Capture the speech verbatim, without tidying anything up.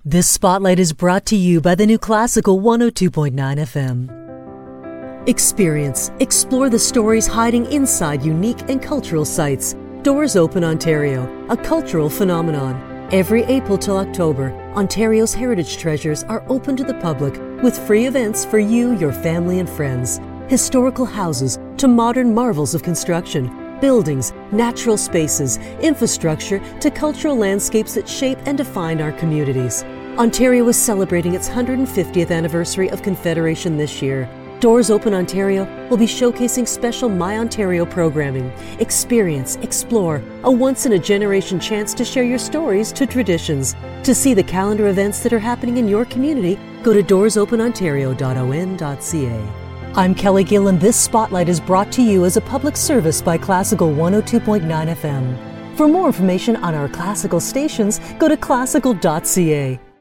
This spotlight is brought to you by the new Classical one oh two point nine F M. Experience, explore the stories hiding inside unique and cultural sites. Doors Open Ontario, a cultural phenomenon. Every April till October, Ontario's heritage treasures are open to the public with free events for you, your family, and friends. Historical houses to modern marvels of construction, buildings, natural spaces, infrastructure to cultural landscapes that shape and define our communities. Ontario is celebrating its one hundred fiftieth anniversary of Confederation this year. Doors Open Ontario will be showcasing special My Ontario programming. Experience, explore, a once-in-a-generation chance to share your stories to traditions. To see the calendar events that are happening in your community, go to doors open ontario dot o n dot c a. I'm Kelly Gill, and this Spotlight is brought to you as a public service by Classical one oh two point nine F M. For more information on our classical stations, go to classical dot c a.